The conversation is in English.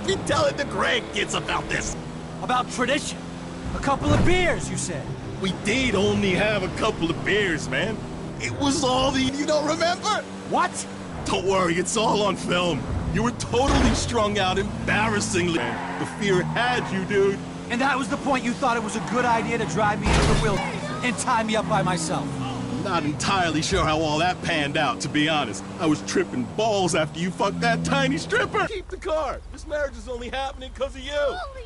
fucking telling the grandkids about this? About tradition. A couple of beers, you said. We did only have a couple of beers, man. It was all the... You don't remember? What? Don't worry, it's all on film. You were totally strung out, embarrassingly. The fear had you, dude. And that was the point you thought it was a good idea to drive me into the wilderness and tie me up by myself? I'm not entirely sure how all that panned out, to be honest. I was tripping balls after you fucked that tiny stripper. Keep the car. This marriage is only happening because of you. Holy